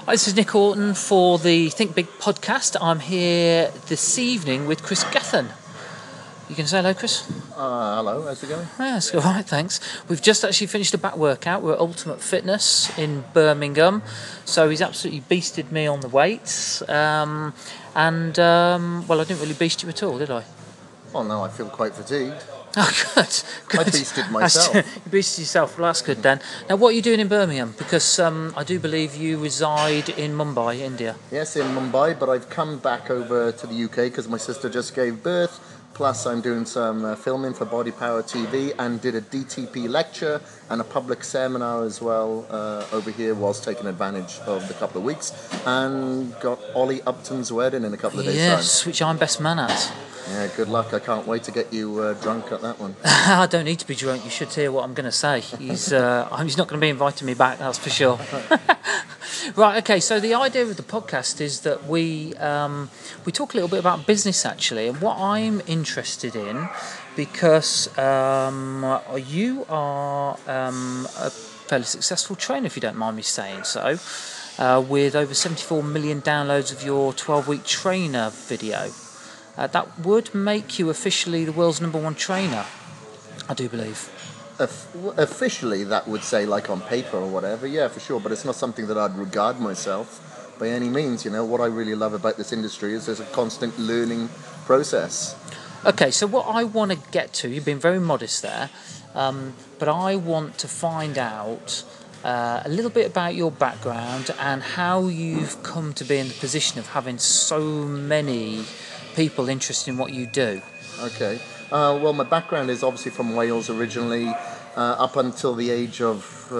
Hi, this is Nick Orton for the Think Big podcast. I'm here this evening with Chris Gethin. You can say hello, Chris? Hello, how's it going? Yeah, it's all right, thanks. We've just actually finished a back workout. We're at Ultimate Fitness in Birmingham. So he's absolutely beasted me on the weights. Well, I didn't really beast you at all, did I? Well, no, I feel quite fatigued. Oh, good. I beasted myself. You beasted yourself. Well, that's good then. Now, what are you doing in Birmingham? Because I do believe you reside in Mumbai, India. Yes, in Mumbai, but I've come back over to the UK because my sister just gave birth. Plus, I'm doing some filming for Body Power TV and did a DTP lecture and a public seminar as well over here whilst taking advantage of the couple of weeks. And got Ollie Upton's wedding in a couple of days' time. Yes, which I'm best man at. Yeah, good luck. I can't wait to get you drunk at that one. I don't need to be drunk. You should hear what I'm going to say. He's not going to be inviting me back, that's for sure. Right, okay, so the idea of the podcast is that we talk a little bit about business, actually, and what I'm interested in, because you are a fairly successful trainer, if you don't mind me saying so, with over 74 million downloads of your 12-week trainer video. That would make you officially the world's #1 trainer, I do believe. Officially, that would say, like on paper or whatever, yeah, for sure, but it's not something that I'd regard myself by any means. You know, what I really love about this industry is there's a constant learning process. Okay, so what I want to get to, you've been very modest there, but I want to find out a little bit about your background and how you've come to be in the position of having so many people interested in what you do. Okay. Well, my background is obviously from Wales originally, up until the age of,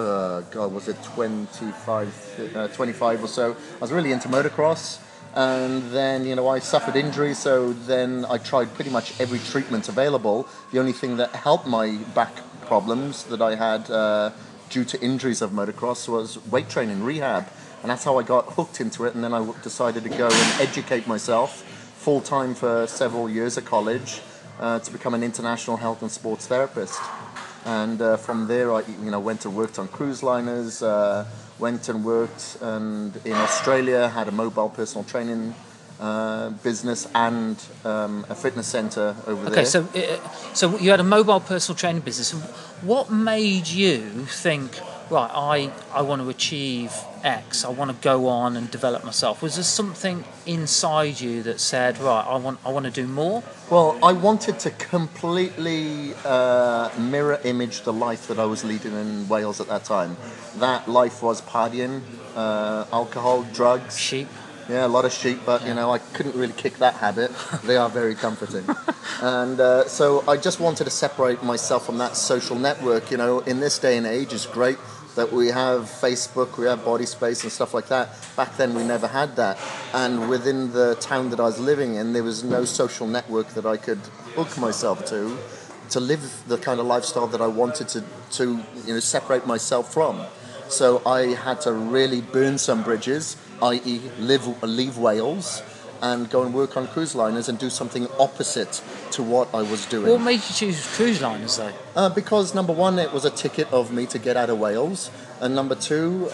25 or so. I was really into motocross, and then, I suffered injuries, so then I tried pretty much every treatment available. The only thing that helped my back problems that I had due to injuries of motocross was weight training, rehab, and that's how I got hooked into it, and then I decided to go and educate myself full-time for several years at college to become an international health and sports therapist. And from there, I went and worked on cruise liners, went and worked in Australia, had a mobile personal training business and a fitness centre over there. Okay, so you had a mobile personal training business. What made you think, right, I want to achieve X, I want to go on and develop myself? Was there something inside you that said, right, I want to do more? Well, I wanted to completely mirror image the life that I was leading in Wales at that time. That life was partying, alcohol, drugs. Sheep. Yeah, a lot of sheep, but I couldn't really kick that habit. They are very comforting. And so I just wanted to separate myself from that social network. In this day and age, it's great that we have Facebook, we have Body Space and stuff like that. Back then we never had that. And within the town that I was living in, there was no social network that I could hook myself to live the kind of lifestyle that I wanted to separate myself from. So I had to really burn some bridges, i.e. leave Wales and go and work on cruise liners and do something opposite to what I was doing. What made you choose cruise liners, though? Because number one, it was a ticket of me to get out of Wales, and number two,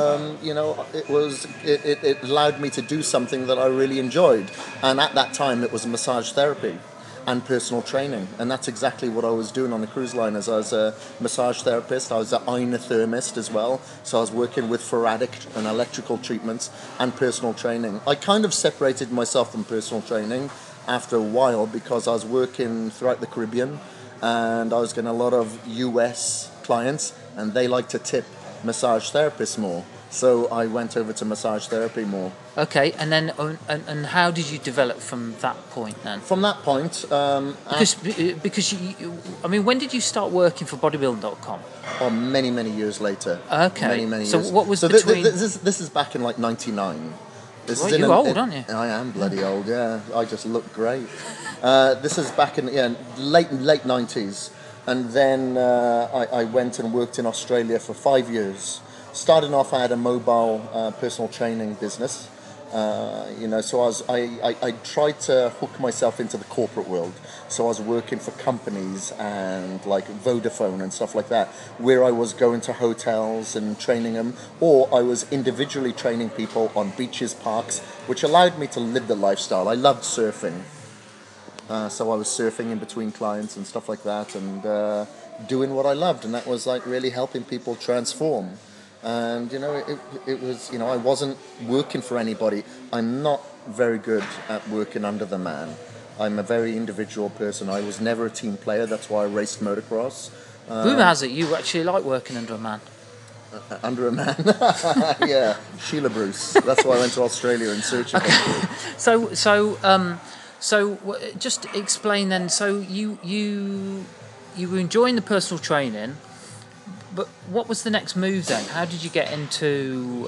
it allowed me to do something that I really enjoyed, and at that time, it was massage therapy and personal training, and that's exactly what I was doing on the cruise liners. I was a massage therapist, I was an inothermist as well, so I was working with thoracic and electrical treatments and personal training. I kind of separated myself from personal training after a while because I was working throughout the Caribbean and I was getting a lot of US clients and they like to tip massage therapists more. So I went over to massage therapy more. Okay, and then and how did you develop from that point then? From that point, because when did you start working for bodybuilding.com? Oh, many years later. Okay. Many so years. what was between? This is back in like '99. You're old, aren't you? I am bloody old. Yeah, I just look great. This is back in late '90s, and then I went and worked in Australia for 5 years. Starting off, I had a mobile personal training business So I tried to hook myself into the corporate world. So I was working for companies and like Vodafone and stuff like that, where I was going to hotels and training them, or I was individually training people on beaches, parks, which allowed me to live the lifestyle. I loved surfing. So I was surfing in between clients and stuff like that, and doing what I loved, and that was like really helping people transform. And it was, I wasn't working for anybody. I'm not very good at working under the man. I'm a very individual person. I was never a team player. That's why I raced motocross. Rumour has it you actually like working under a man. Under a man. Yeah, Sheila Bruce. That's why I went to Australia in search of her. Just explain then. So you were enjoying the personal training, but what was the next move then? How did you get into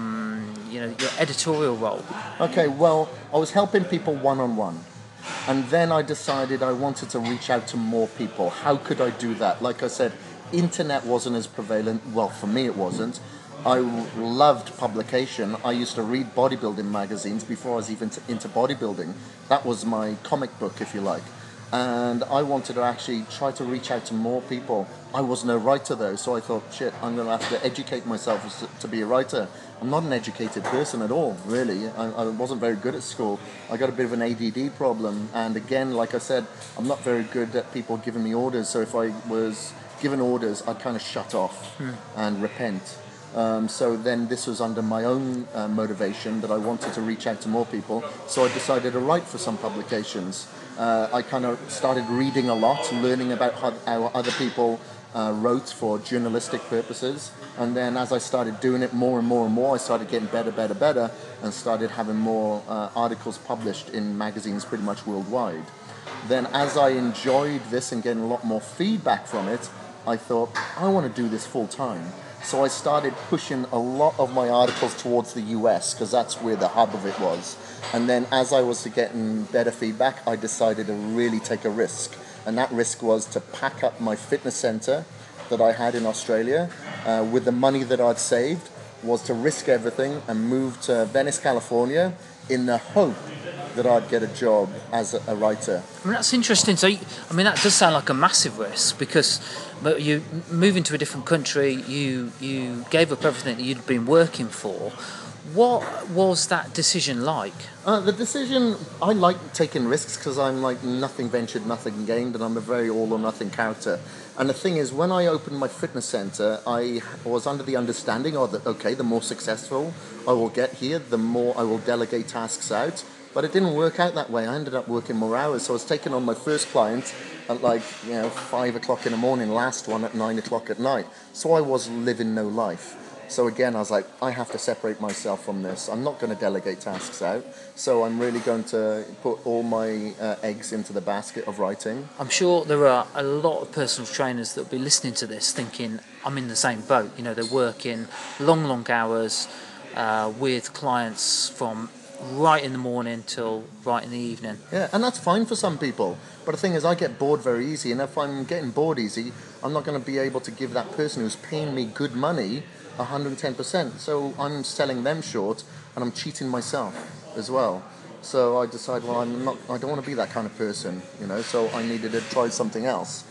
your editorial role? Okay, well, I was helping people one-on-one. And then I decided I wanted to reach out to more people. How could I do that? Like I said, internet wasn't as prevalent. Well, for me it wasn't. I loved publication. I used to read bodybuilding magazines before I was even into bodybuilding. That was my comic book, if you like. And I wanted to actually try to reach out to more people. I was no writer though, so I thought, shit, I'm going to have to educate myself to be a writer. I'm not an educated person at all, really. I wasn't very good at school. I got a bit of an ADD problem. And again, like I said, I'm not very good at people giving me orders. So if I was given orders, I'd kind of shut off and repent. So then this was under my own motivation that I wanted to reach out to more people. So I decided to write for some publications. I kind of started reading a lot, learning about how other people wrote for journalistic purposes. And then as I started doing it more and more and more, I started getting better, and started having more articles published in magazines pretty much worldwide. Then as I enjoyed this and getting a lot more feedback from it, I thought, I want to do this full time. So I started pushing a lot of my articles towards the US, because that's where the hub of it was. And then as I was getting better feedback, I decided to really take a risk. And that risk was to pack up my fitness center that I had in Australia with the money that I'd saved, was to risk everything and move to Venice, California, in the hope that I'd get a job as a writer. I mean, that's interesting. So, that does sound like a massive risk, because you moving to a different country, you gave up everything that you'd been working for. What was that decision like? The decision, I like taking risks because I'm like nothing ventured, nothing gained, and I'm a very all or nothing character. And the thing is, when I opened my fitness center, I was under the understanding that, okay, the more successful I will get here, the more I will delegate tasks out. But it didn't work out that way. I ended up working more hours. So I was taking on my first client at 5 o'clock in the morning, last one at 9 o'clock at night. So I was living no life. So again, I was like, I have to separate myself from this. I'm not going to delegate tasks out. So I'm really going to put all my eggs into the basket of writing. I'm sure there are a lot of personal trainers that will be listening to this thinking, I'm in the same boat. They're working long hours with clients from right in the morning till right in the evening. Yeah, and that's fine for some people. But the thing is, I get bored very easy. And if I'm getting bored easy, I'm not going to be able to give that person who's paying me good money 110%. So I'm selling them short, and I'm cheating myself as well. So I decided, well, I don't want to be that kind of person, so I needed to try something else.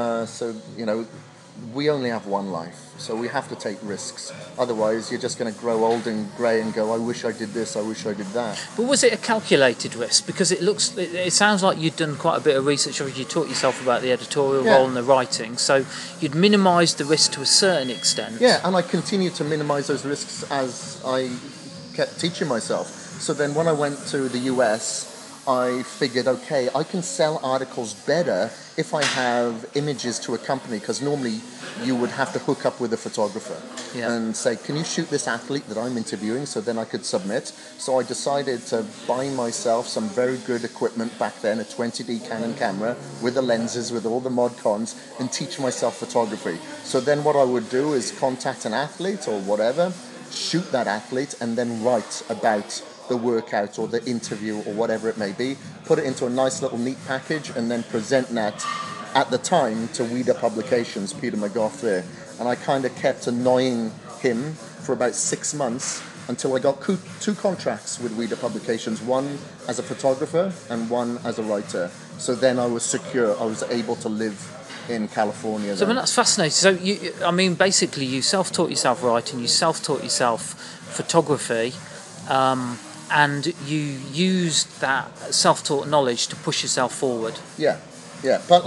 We only have one life, so we have to take risks. Otherwise, you're just going to grow old and grey and go, I wish I did this, I wish I did that. But was it a calculated risk? Because it sounds like you'd done quite a bit of research, or you taught yourself about the editorial role and the writing, so you'd minimised the risk to a certain extent. Yeah, and I continued to minimise those risks as I kept teaching myself. So then when I went to the US, I figured, okay, I can sell articles better if I have images to accompany, because normally you would have to hook up with a photographer and say, can you shoot this athlete that I'm interviewing, so then I could submit. So I decided to buy myself some very good equipment back then, a 20D Canon camera with the lenses, with all the mod cons, and teach myself photography. So then what I would do is contact an athlete or whatever, shoot that athlete, and then write about the workout or the interview or whatever it may be, put it into a nice little neat package, and then present that at the time to Weeder Publications, Peter McGough there. And I kind of kept annoying him for about 6 months until I got two contracts with Reader Publications, one as a photographer and one as a writer. So then I was secure. I was able to live in California. So that's fascinating. So basically, you self-taught yourself writing, you self-taught yourself photography, and you used that self-taught knowledge to push yourself forward. Yeah. But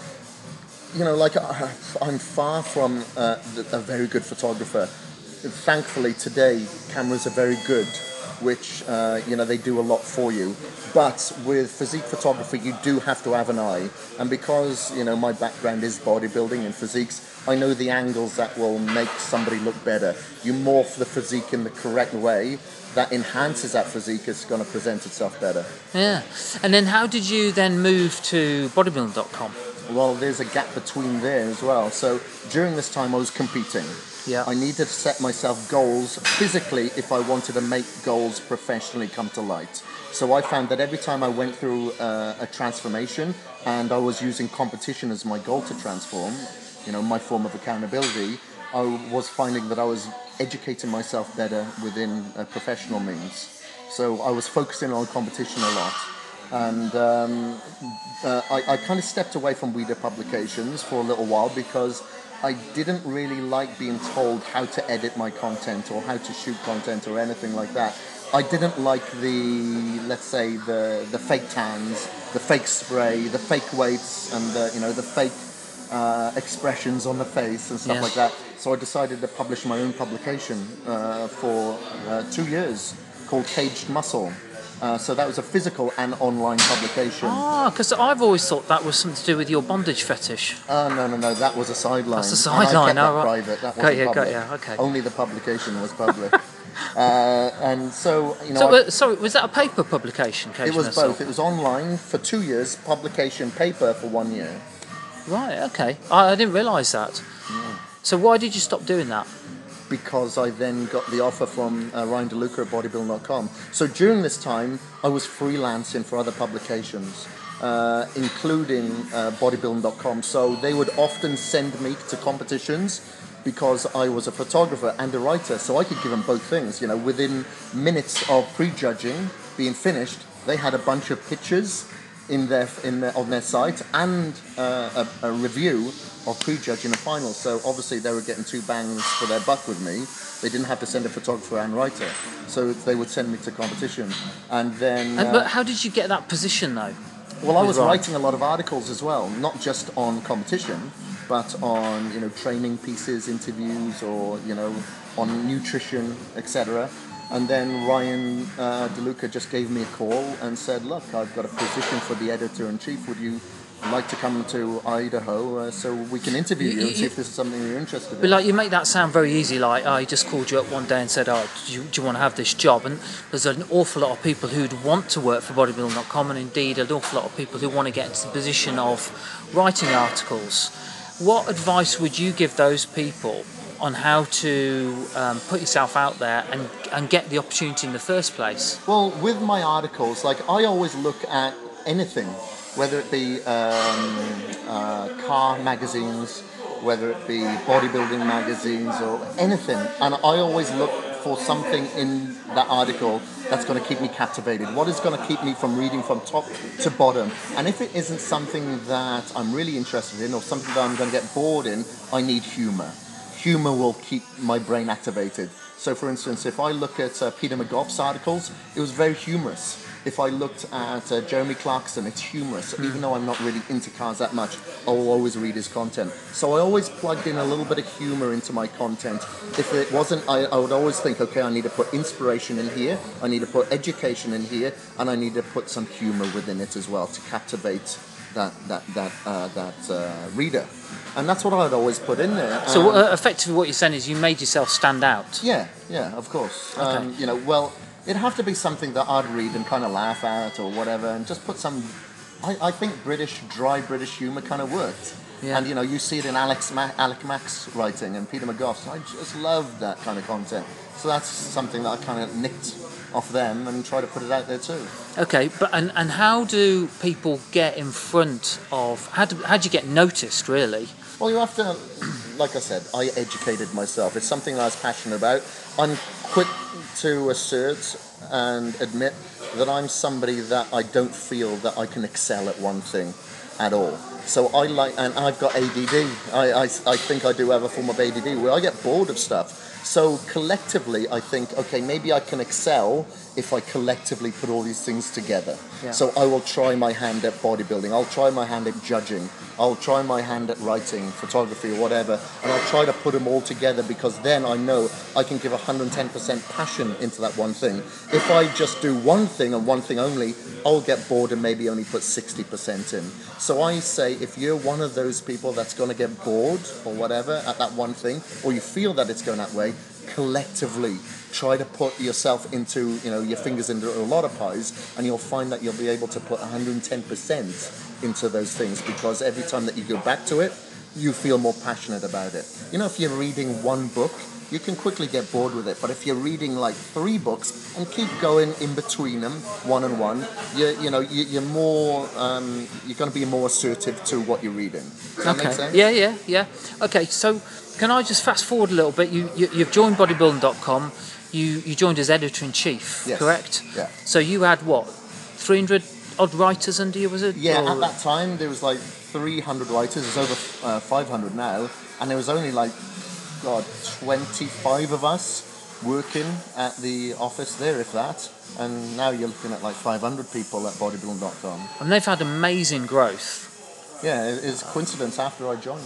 I'm far from a very good photographer. Thankfully, today cameras are very good, which they do a lot for you. But with physique photography, you do have to have an eye. And because my background is bodybuilding and physiques, I know the angles that will make somebody look better. You morph the physique in the correct way, that enhances that physique. It's going to present itself better. Yeah. And then how did you then move to bodybuilding.com? Well, there's a gap between there as well. So during this time, I was competing. Yeah. I needed to set myself goals physically if I wanted to make goals professionally come to light. So I found that every time I went through a transformation and I was using competition as my goal to transform, my form of accountability, I was finding that I was educating myself better within professional means. So I was focusing on competition a lot. And I kind of stepped away from Reader Publications for a little while because I didn't really like being told how to edit my content or how to shoot content or anything like that. I didn't like the fake tans, the fake spray, the fake weights, and the fake expressions on the face and stuff like that. So I decided to publish my own publication for 2 years called Caged Muscle. So that was a physical and online publication. Because I've always thought that was something to do with your bondage fetish. No, that was a sideline. That's a sideline, that private. That wasn't public. Okay. Only the publication was public. And so, sorry, was that a paper publication? It was both. It was online for 2 years, publication paper for 1 year. Right, okay. I didn't realise that. Yeah. So why did you stop doing that? Because I then got the offer from Ryan DeLuca at bodybuilding.com. So during this time, I was freelancing for other publications, including bodybuilding.com. So they would often send me to competitions because I was a photographer and a writer. So I could give them both things. Within minutes of prejudging being finished, they had a bunch of pictures on their site and a review of prejudging a final. So obviously they were getting 2 bangs for their buck with me. They didn't have to send a photographer and writer, so they would send me to competition. And then but how did you get that position though? Well, I was writing a lot of articles as well, not just on competition, but on training pieces, interviews, or on nutrition, etc. And then Ryan DeLuca just gave me a call and said, look, I've got a position for the editor-in-chief. Would you like to come to Idaho so we can interview you and see if this is something you're interested in? But you make that sound very easy, he just called you up one day and said, do you want to have this job? And there's an awful lot of people who'd want to work for bodybuilding.com, and indeed an awful lot of people who want to get into the position of writing articles. What advice would you give those people on how to put yourself out there and get the opportunity in the first place? Well, with my articles, I always look at anything, whether it be car magazines, whether it be bodybuilding magazines or anything, and I always look for something in that article that's going to keep me captivated. What is going to keep me from reading from top to bottom? And if it isn't something that I'm really interested in or something that I'm going to get bored in, I need humor. Humor will keep my brain activated. So for instance, if I look at Peter McGough's articles, it was very humorous. If I looked at Jeremy Clarkson, it's humorous. Even though I'm not really into cars that much, I'll always read his content. So I always plugged in a little bit of humor into my content. If it wasn't, I would always think, okay, I need to put inspiration in here, I need to put education in here, and I need to put some humor within it as well to captivate that reader. And that's what I'd always put in there. So effectively what you're saying is you made yourself stand out. Yeah, of course. Okay. It'd have to be something that I'd read and kind of laugh at or whatever, and just put some. I think dry British humour kind of worked. Yeah. And you see it in Alec Mack's writing and Peter McGough's. I just love that kind of content. So that's something that I kind of nicked off them and try to put it out there too. Okay, but and how do people get in front of? How do you get noticed, really? Well, you have to, like I said, I educated myself. It's something I was passionate about. I'm quick to assert and admit that I'm somebody that I don't feel that I can excel at one thing at all. So and I've got ADD. I think I do have a form of ADD where I get bored of stuff. So collectively, I think, okay, maybe I can excel if I collectively put all these things together. Yeah. So I will try my hand at bodybuilding. I'll try my hand at judging. I'll try my hand at writing, photography, or whatever. And I'll try to put them all together because then I know I can give 110% passion into that one thing. If I just do one thing and one thing only, I'll get bored and maybe only put 60% in. So I say, if you're one of those people that's going to get bored or whatever at that one thing, or you feel that it's going that way, collectively try to put yourself into, your fingers into a lot of pies, and you'll find that you'll be able to put 110% into those things, because every time that you go back to it, you feel more passionate about it. If you're reading one book, you can quickly get bored with it. But if you're reading like 3 books and keep going in between them, one and one, you're more, you're going to be more assertive to what you're reading. Does that make sense? Yeah. Okay, so can I just fast forward a little bit? You've joined bodybuilding.com. You joined as editor-in-chief, yes. Correct? Yeah. So you had, 300 odd writers under you, was it? Yeah, at that time there was like 300 writers. It's over 500 now. And there was only 25 of us working at the office there, if that. And now you're looking at 500 people at bodybuilding.com. And they've had amazing growth. Yeah, it's a coincidence after I joined.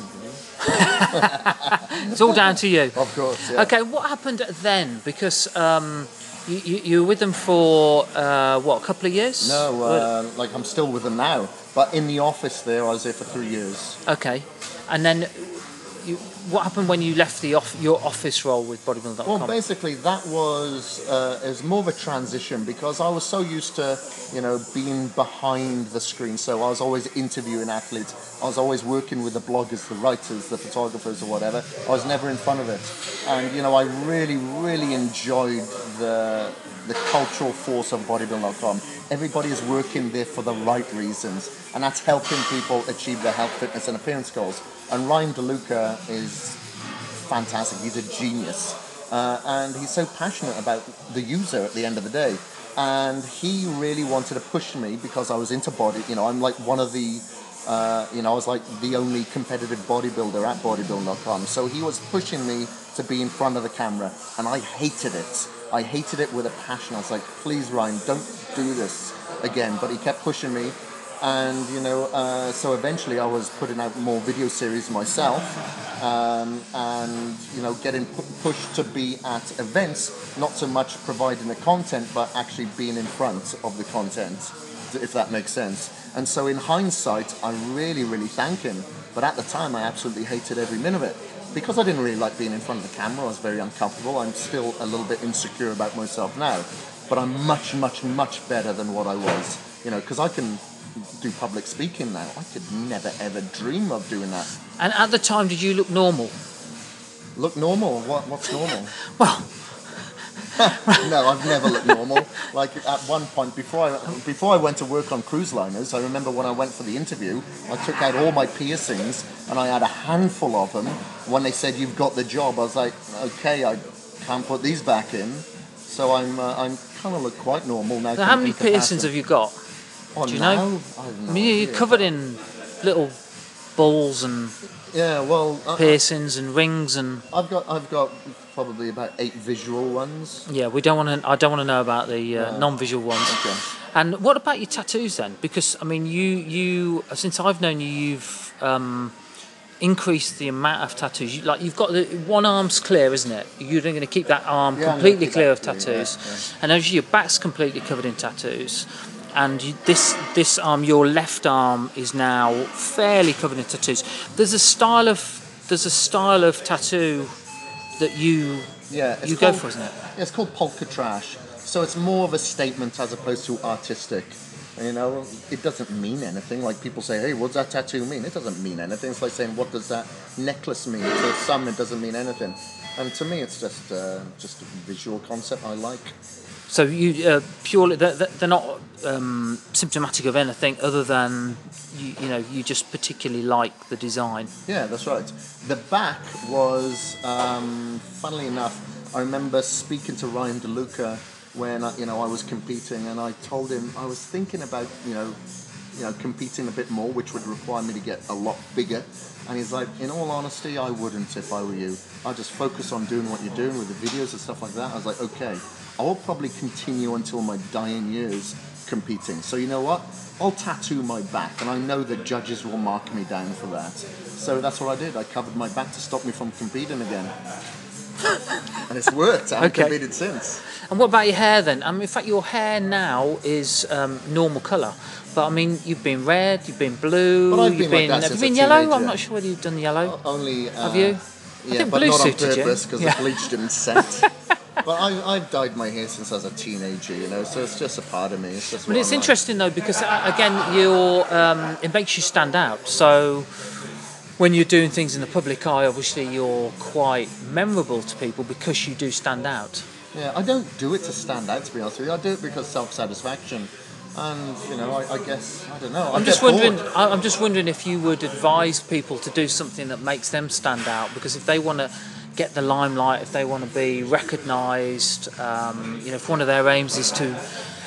It's all down to you. Of course, yeah. Okay, what happened then? Because you were with them for, a couple of years? No, I'm still with them now. But in the office there, I was there for 3 years. Okay. And then what happened when you left your office role with bodybuilding.com? Well, basically, that was it was more of a transition, because I was so used to, being behind the screen. So I was always interviewing athletes. I was always working with the bloggers, the writers, the photographers, or whatever. I was never in front of it. And, I really, really enjoyed the cultural force of bodybuilding.com. Everybody is working there for the right reasons, and that's helping people achieve their health, fitness, and appearance goals. And Ryan DeLuca is fantastic. He's a genius. And he's so passionate about the user at the end of the day. And he really wanted to push me, because I was into body. I'm like one of the, I was like the only competitive bodybuilder at bodybuilding.com. So he was pushing me to be in front of the camera. And I hated it. I hated it with a passion. I was like, please, Ryan, don't do this again. But he kept pushing me. And, so eventually I was putting out more video series myself, and, getting pushed to be at events, not so much providing the content, but actually being in front of the content, if that makes sense. And so in hindsight, I really, really thank him. But at the time, I absolutely hated every minute of it. Because I didn't really like being in front of the camera, I was very uncomfortable. I'm still a little bit insecure about myself now. But I'm much, much, much better than what I was. Because I can do public speaking now. I could never ever dream of doing that. And at the time, did you look normal? Look normal? What's normal? Well, no, I've never looked normal. At one point, before I went to work on cruise liners, I remember when I went for the interview, I took out all my piercings, and I had a handful of them. When they said, "You've got the job," I was like, "Okay, I can't put these back in." So I'm kind of look quite normal now. So how many piercings have you got? Oh, do you now? know? I have no You're idea. covered in little balls and piercings and rings and. I've got probably about 8 visual ones. Yeah, I don't want to know about the non-visual ones. Okay. And what about your tattoos then? Because you since I've known you, you've increased the amount of tattoos. You've got one arm's clear, isn't it? You're going to keep that arm completely clear of tattoos, and as your back's completely covered in tattoos. And this arm, your left arm, is now fairly covered in tattoos. There's a style of tattoo that you go for, isn't it? Yeah, it's called polka trash. So it's more of a statement as opposed to artistic. It doesn't mean anything. Like people say, "Hey, what's that tattoo mean?" It doesn't mean anything. It's like saying, "What does that necklace mean?" To some, it doesn't mean anything. And to me, it's just a visual concept I like. So you purely they're not symptomatic of anything other than you just particularly like the design. Yeah, that's right. The back was, funnily enough, I remember speaking to Ryan DeLuca when I was competing, and I told him I was thinking about competing a bit more, which would require me to get a lot bigger. And he's like, in all honesty, I wouldn't if I were you. I'd just focus on doing what you're doing with the videos and stuff like that. I was like, okay, I will probably continue until my dying years competing. So you know what? I'll tattoo my back, and I know that judges will mark me down for that. So that's what I did. I covered my back to stop me from competing again. And it's worked. I haven't competed since. And what about your hair then? I mean, in fact, your hair now is normal colour. But I mean, you've been red, you've been blue, But I've been like that have you since been a yellow? teenager. I'm not sure whether you've done yellow. Only. Have you? Yeah, think but blue not on suited you. purpose because Yeah. the bleach didn't set. But I've dyed my hair since I was a teenager, so it's just a part of me. It's just. But it's interesting though because again, it makes you stand out. So when you're doing things in the public eye, obviously you're quite memorable to people because you do stand out. Yeah, I don't do it to stand out, to be honest with you. I do it because self-satisfaction. And, I guess, I don't know. I'm just wondering if you would advise people to do something that makes them stand out, because if they want to get the limelight, if they want to be recognised, if one of their aims is to,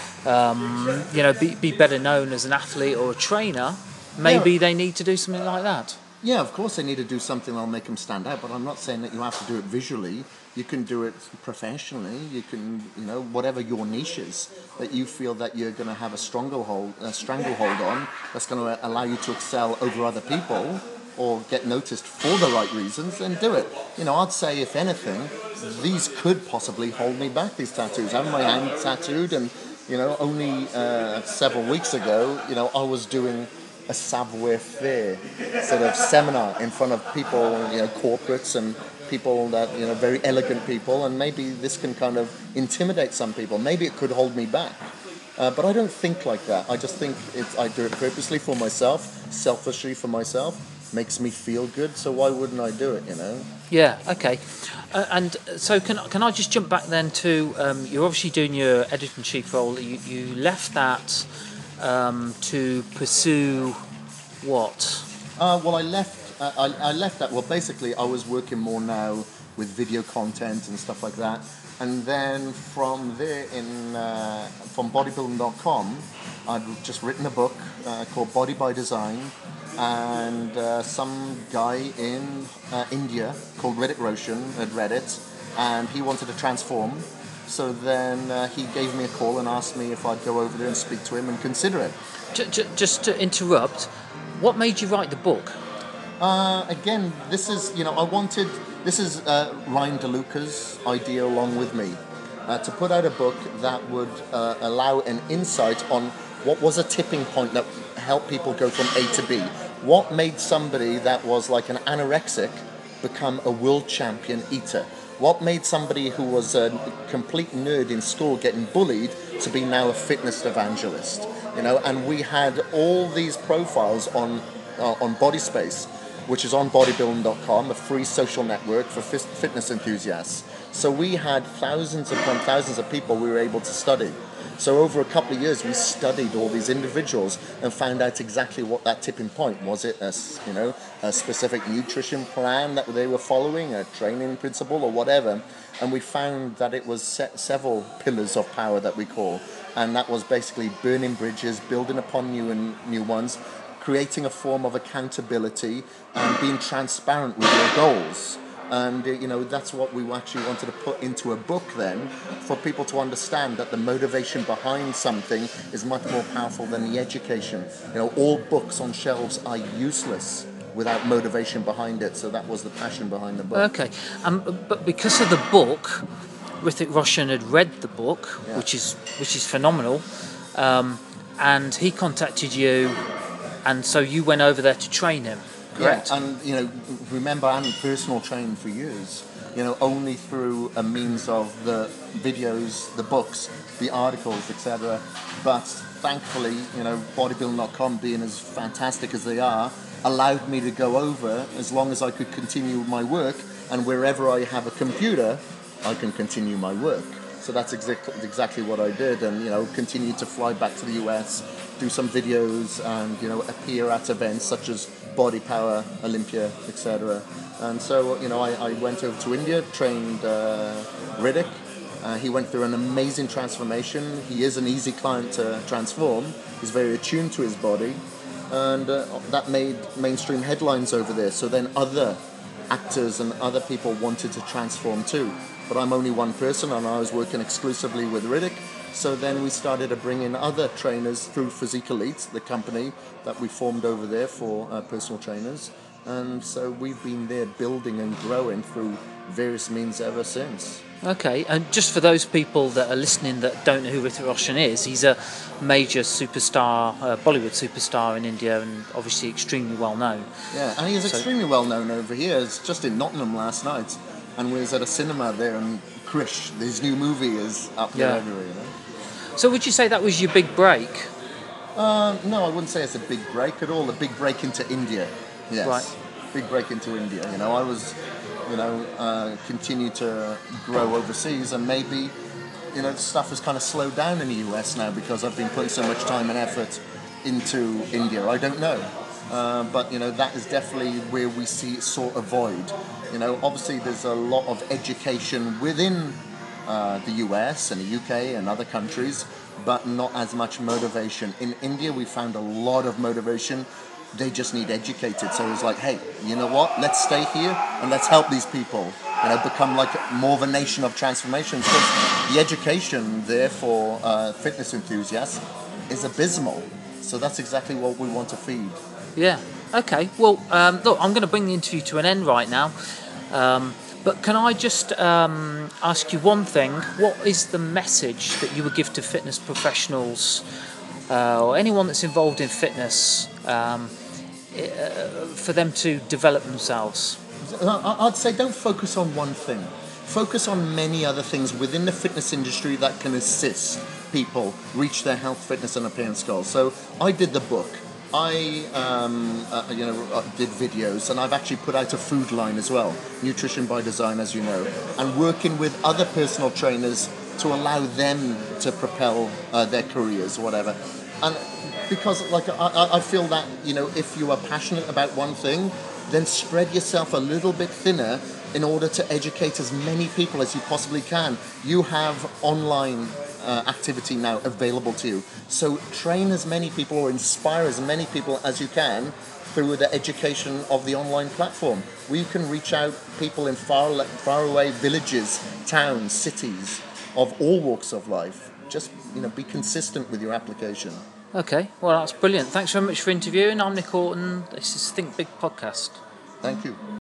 be better known as an athlete or a trainer, maybe they need to do something like that. Yeah, of course they need to do something that'll make them stand out, but I'm not saying that you have to do it visually. You can do it professionally. You can, whatever your niche is, that you feel that you're going to have a stranglehold on, that's going to allow you to excel over other people or get noticed for the right reasons, then do it. I'd say, if anything, these could possibly hold me back, these tattoos. Having my hand tattooed, and, only several weeks ago, I was doing a savoir-faire sort of seminar in front of people, corporates and people that, very elegant people, and maybe this can kind of intimidate some people. Maybe it could hold me back. But I don't think like that. I just think I do it purposely for myself, selfishly for myself. Makes me feel good, so why wouldn't I do it, Yeah, okay. And so can I just jump back then to, you're obviously doing your editor-in-chief role. You left that to pursue what? Well, I left that. Well, basically, I was working more now with video content and stuff like that. And then from there, from bodybuilding.com, I'd just written a book called Body by Design. And some guy in India called Hrithik Roshan had read it, and he wanted to transform. So then he gave me a call and asked me if I'd go over there and speak to him and consider it. Just to interrupt, what made you write the book? Again, this is, this is Ryan DeLuca's idea along with me, to put out a book that would allow an insight on what was a tipping point that helped people go from A to B. What made somebody that was like an anorexic become a world champion eater? What made somebody who was a complete nerd in school getting bullied to be now a fitness evangelist? And we had all these profiles on BodySpace, which is on bodybuilding.com, a free social network for fitness enthusiasts. So we had thousands upon thousands of people we were able to study. So over a couple of years, we studied all these individuals and found out exactly what that tipping point was. It a specific nutrition plan that they were following, a training principle, or whatever. And we found that it was several pillars of power that we call, and that was basically burning bridges, building upon new ones, creating a form of accountability, and being transparent with your goals. And, that's what we actually wanted to put into a book then, for people to understand that the motivation behind something is much more powerful than the education. All books on shelves are useless without motivation behind it. So that was the passion behind the book. Okay. But because of the book, Hrithik Roshan had read the book, Yeah. which is phenomenal, and he contacted you, and so you went over there to train him. Correct. Yeah, and remember, I hadn't personal trained for years. Only through a means of the videos, the books, the articles, etc. But thankfully, bodybuilding.com, being as fantastic as they are, allowed me to go over as long as I could continue my work. And wherever I have a computer, I can continue my work. So that's exactly what I did, and continued to fly back to the US, do some videos, and appear at events such as Body Power, Olympia, etc. And so I went over to India, trained Riddick. He went through an amazing transformation. He is an easy client to transform. He's very attuned to his body, and that made mainstream headlines over there. So then other actors and other people wanted to transform too. But I'm only one person, and I was working exclusively with Riddick. So then we started to bring in other trainers through Physique Elite, the company that we formed over there for personal trainers. And so we've been there building and growing through various means ever since. Okay, and just for those people that are listening that don't know who Hrithik Roshan is, he's a major superstar, Bollywood superstar in India, and obviously extremely well known. Yeah, and he's extremely well known over here. It's just in Nottingham last night, and we was at a cinema there, and Krish, his new movie, is up there everywhere. So would you say that was your big break? No, I wouldn't say it's a big break at all. A big break into India. Yes. Right. Big break into India. I was, continue to grow overseas, and maybe, stuff has kind of slowed down in the US now because I've been putting so much time and effort into India. I don't know. But, that is definitely where we saw a void. Obviously there's a lot of education within the US and the UK and other countries, but not as much motivation. In India, we found a lot of motivation. They just need educated. So it was like, hey, you know what? Let's stay here and let's help these people. Become like more of a nation of transformation. Because the education there for fitness enthusiasts is abysmal. So that's exactly what we want to feed. Yeah. Okay. Well, look, I'm going to bring the interview to an end right now. But can I just ask you one thing? What is the message that you would give to fitness professionals or anyone that's involved in fitness for them to develop themselves? I'd say don't focus on one thing. Focus on many other things within the fitness industry that can assist people reach their health, fitness, and appearance goals. So I did the book. I did videos, and I've actually put out a food line as well, Nutrition by Design, as you know, and working with other personal trainers to allow them to propel their careers or whatever. And because I feel that if you are passionate about one thing, then spread yourself a little bit thinner in order to educate as many people as you possibly can. You have online activity now available to you. So train as many people or inspire as many people as you can through the education of the online platform, where you can reach out people in far away villages, towns, cities, of all walks of life. Just be consistent with your application. Okay, well that's brilliant. Thanks very much for interviewing. I'm Nick Orton. This is Think Big Podcast. Thank you.